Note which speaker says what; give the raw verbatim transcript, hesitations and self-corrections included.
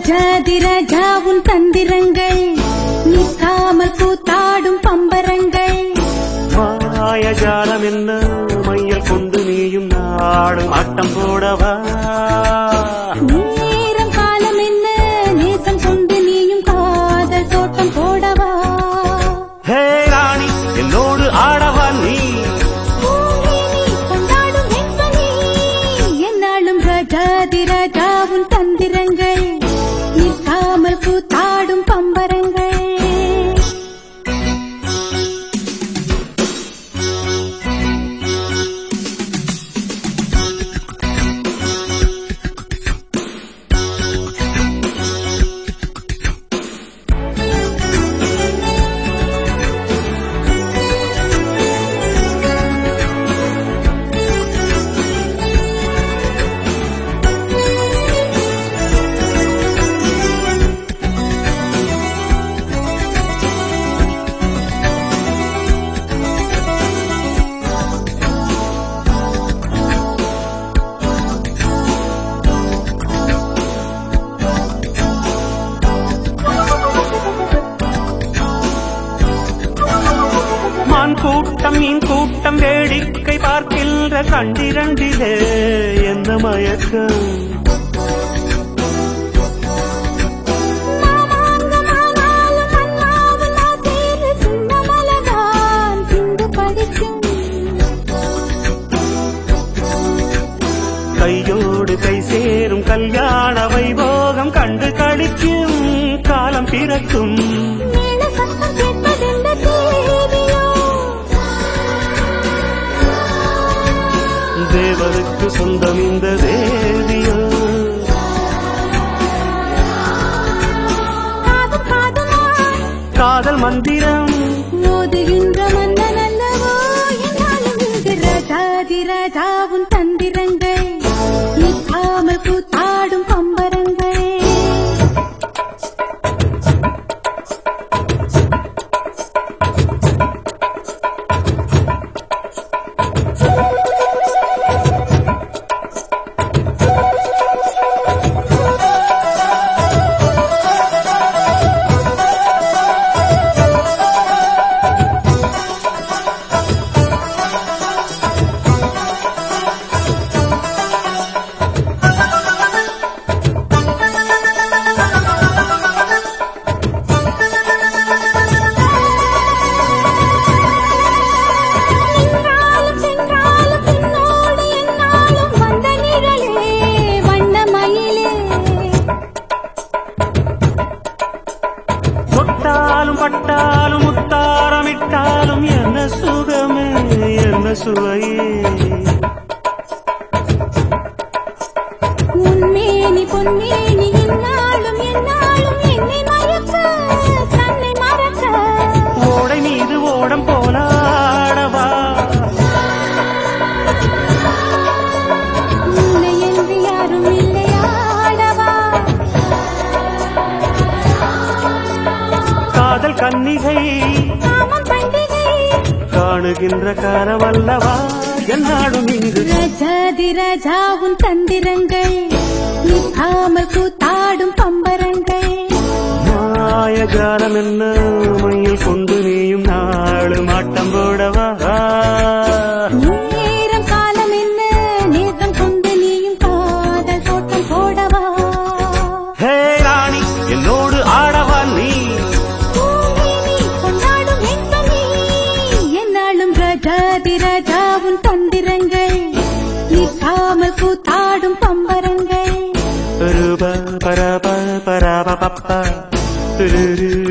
Speaker 1: ராஜாதி ராஜாவுன் தந்திரங்கள் நிற்காமல் கூத்தாடும் பம்பரங்கள்.
Speaker 2: மாயஜாலம் என்ன மையல் கொண்டு நீயும் நாடும் ஆட்டம் போடவா.
Speaker 1: நேரம் காலம் என்ன நேசம் கொண்டு நீயும் காதல் தோட்டம் போடவா.
Speaker 2: ஹே ராணி என்னோடு ஆடவா நீ
Speaker 1: கொண்டாடும் வெண்பனி என்னாலும் ராஜாதி ராஜாவுன் தந்திரங்கள் நிற்காமல் கூத்தாடும் பம்பரங்கள்.
Speaker 2: கூட்டம் மீன் கூட்டம் வேடிக்கை பார்க்கின்ற கண்டிரண்டிலே என்ன மயக்கம். கையோடு கை சேரும் கல்யாண வைபோகம் கண்டு கழிக்கும் காலம் பிறக்கும். தேவருக்கு சொந்தம் இந்த தேவியோ. காதல் மந்திரம்
Speaker 1: மோதுகின்ற மன்னன் அல்லவோ என்னாலும் இங்கு ராஜாதி ராஜாவுன் தந்திரங்கள் நிற்காமல் கூத்தாடும் பம்பரங்கள்.
Speaker 2: தொட்டாலும் பட்டாலும் முத்தாரமிட்டாலும் என்ன சுகமே என்ன சுவையே.
Speaker 1: உன்மேனி பொன்மேனி என்னாலும் என்னாலும் என்னை மறக்க தன்னை மறக்க.
Speaker 2: ஓடை மீது ஓடம் போலாடவா.
Speaker 1: உன்னை என்று யாரும் இல்லையாடவா.
Speaker 2: காதல் கன்னிகை
Speaker 1: காமம் பண்டிகை
Speaker 2: காணுகின்ற காலவல்லவா என்னாடும் இங்கு.
Speaker 1: ராஜாதி ராஜாவுன் தந்திரங்கள் நிற்காமல் கூத்தாடும் பம்பரங்கள்.
Speaker 2: மாயஜாலம் என்ன மையில் கொண்டு நீயும் நாளும் ஆட்டம் போடவா.
Speaker 1: நேரம் காலம் என்ன நேசம் கொண்டு நீயும் காதல் தோட்டம் போடவா.
Speaker 2: ஹே ராணி என்னோடு ஆடவா நீ
Speaker 1: கொண்டாடும் வெண்பனி என்னாலும் ராஜாதி ராஜாவுன் தந்திரங்கள் நிற்காமல் கூத்தாடும் பம்பரங்கள்.
Speaker 2: பரப பரப பரப பப்ப